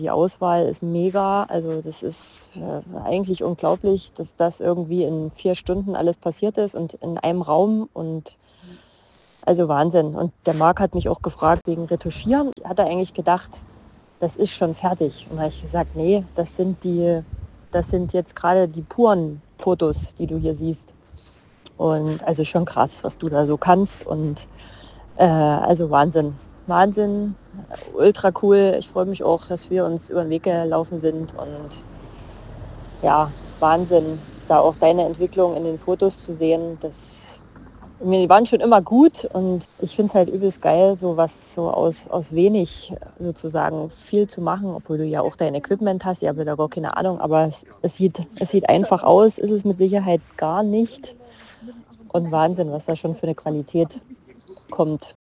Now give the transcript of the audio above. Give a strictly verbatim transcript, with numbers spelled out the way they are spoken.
Die Auswahl ist mega. Also das ist äh, eigentlich unglaublich, dass das irgendwie in vier Stunden alles passiert ist und in einem Raum und also Wahnsinn. Und der Marc hat mich auch gefragt wegen Retuschieren. Hat er eigentlich gedacht, das ist schon fertig. Und da habe ich gesagt, nee, das sind die, das sind jetzt gerade die puren Fotos, die du hier siehst. Und also schon krass, was du da so kannst. Und äh, also Wahnsinn. Wahnsinn, ultra cool. Ich freue mich auch, dass wir uns über den Weg gelaufen sind. Und ja, Wahnsinn, da auch deine Entwicklung in den Fotos zu sehen. Das, die waren schon immer gut und ich finde es halt übelst geil, so was so aus, aus wenig sozusagen viel zu machen, obwohl du ja auch dein Equipment hast. Ich habe da gar keine Ahnung, aber es, es, sieht, es sieht einfach aus, ist es mit Sicherheit gar nicht. Und Wahnsinn, was da schon für eine Qualität kommt.